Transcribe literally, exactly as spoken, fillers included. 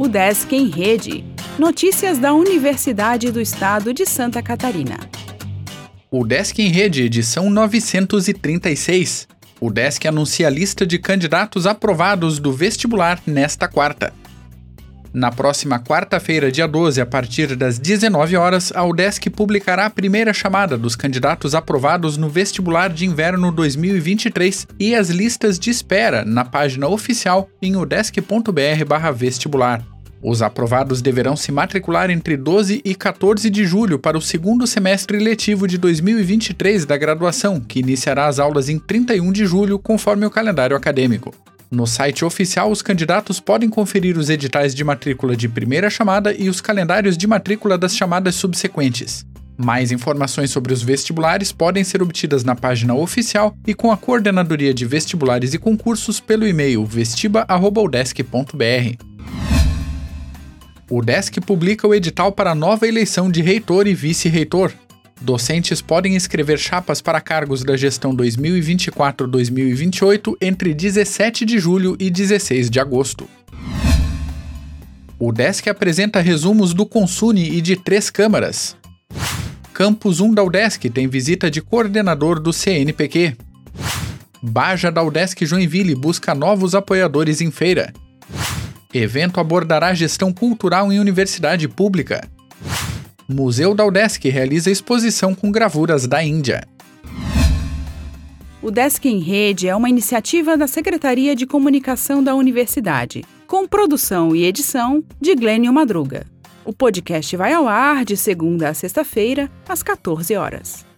Udesc em Rede. Notícias da Universidade do Estado de Santa Catarina. Udesc em Rede, edição novecentos e trinta e seis. Udesc anuncia a lista de candidatos aprovados do vestibular nesta quarta. Na próxima quarta-feira, dia doze, a partir das dezenove horas, a Udesc publicará a primeira chamada dos candidatos aprovados no vestibular de inverno dois mil e vinte e três e as listas de espera na página oficial em udesc ponto br barra vestibular. Os aprovados deverão se matricular entre doze e quatorze de julho para o segundo semestre letivo de dois mil e vinte e três da graduação, que iniciará as aulas em trinta e um de julho, conforme o calendário acadêmico. No site oficial, os candidatos podem conferir os editais de matrícula de primeira chamada e os calendários de matrícula das chamadas subsequentes. Mais informações sobre os vestibulares podem ser obtidas na página oficial e com a Coordenadoria de Vestibulares e Concursos pelo e-mail vestiba arroba udesc ponto br. O Udesc publica o edital para a nova eleição de reitor e vice-reitor. Docentes podem escrever chapas para cargos da gestão dois mil e vinte e quatro a dois mil e vinte e oito entre dezessete de julho e dezesseis de agosto. O Udesc apresenta resumos do Consune e de três câmaras. Campus um da Udesc tem visita de coordenador do C N P Q. Baja da Udesc Joinville busca novos apoiadores em feira. Evento abordará gestão cultural em universidade pública. Museu da Udesc realiza exposição com gravuras da Índia. Udesc em Rede é uma iniciativa da Secretaria de Comunicação da Universidade, com produção e edição de Glênio Madruga. O podcast vai ao ar de segunda a sexta-feira, às quatorze horas.